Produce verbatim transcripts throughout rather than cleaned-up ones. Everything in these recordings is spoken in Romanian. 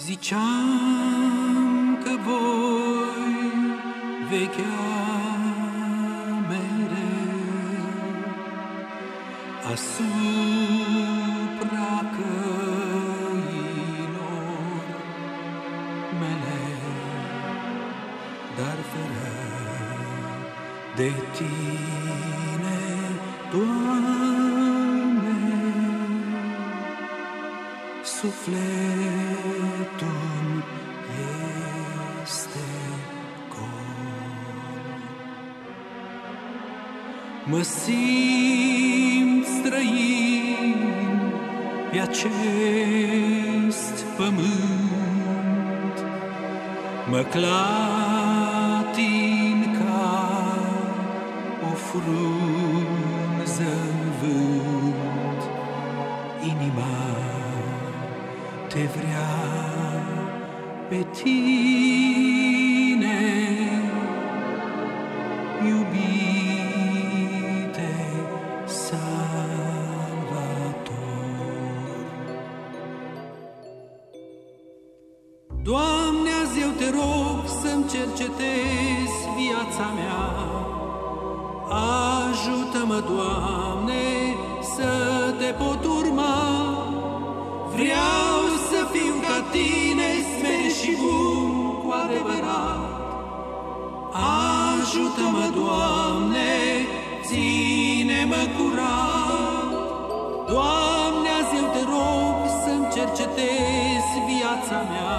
Ziceam că voi vechea mereu asupra căilor mele, dar fără de Tine, Doamne, sufletul este gol. Mă simt străin pe acest pământ, mă clatin ca o frunză-n vânt. Inima te vrea pe Tine, iubite Salvator. Doamne, azi eu te rog să-mi cercetezi viața mea. Ajută-mă, Doamne, să te pot urma. Vreau să fiu ca Tine, smerit și bun cu adevărat. Ajută-mă, Doamne, ține-mă curat. Doamne, azi eu te rog să-mi cercetezi viața mea.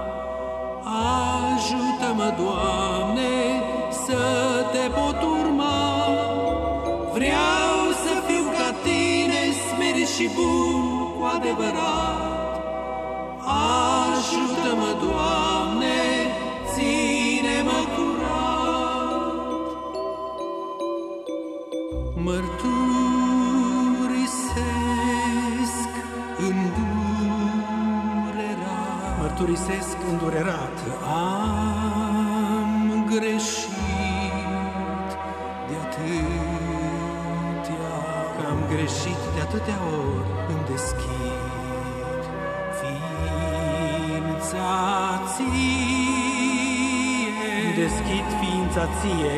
Ajută-mă, Doamne, să te pot urma. Vreau să fiu ca Tine, smerit și bun cu adevărat. Ajută-mă, Doamne, ține-mă curat. Mărturisesc îndurerat, Mărturisesc îndurerat că am greșit de atâtea, că am greșit de atâtea ori. îmi deschid ființa Ție, Îmi deschid ființa Ție,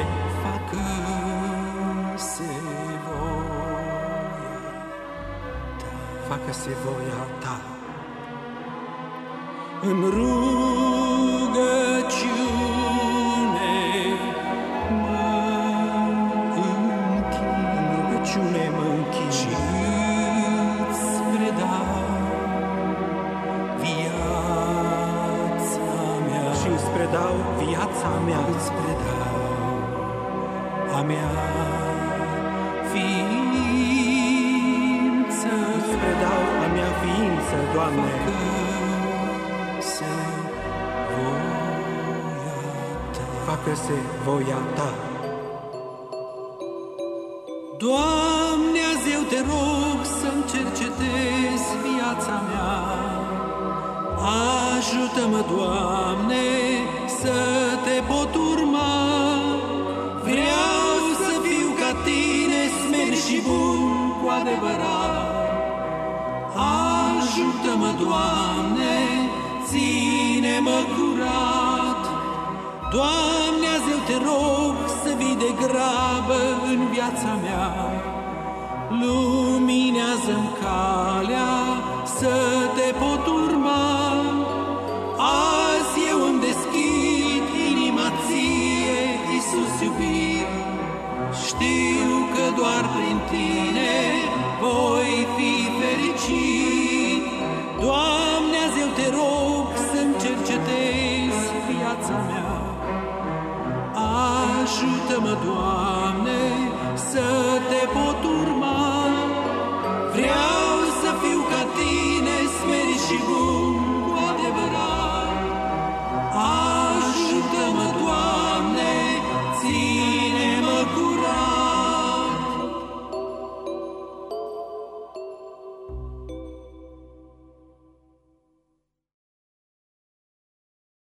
facă-se voia Ta. facă-se voia Ta. În rugăciune mă închin, În rugăciune mă închin și îți predau viața mea, și îți predau viața mea, îți predau a mea ființă, îți predau a mea ființă, Doamne. facă-se voia Ta. Facă-se voia Ta. Doamne, azi eu te rog să-mi cercetezi viața mea. Ajută-mă, Doamne, să te pot urma. Vreau să fiu ca Tine, smerit și bun cu adevărat. Ajută-mă, Doamne, ține-mă curat. Doamne, azi eu te rog să vii de grabă în viața mea. Luminează-mi calea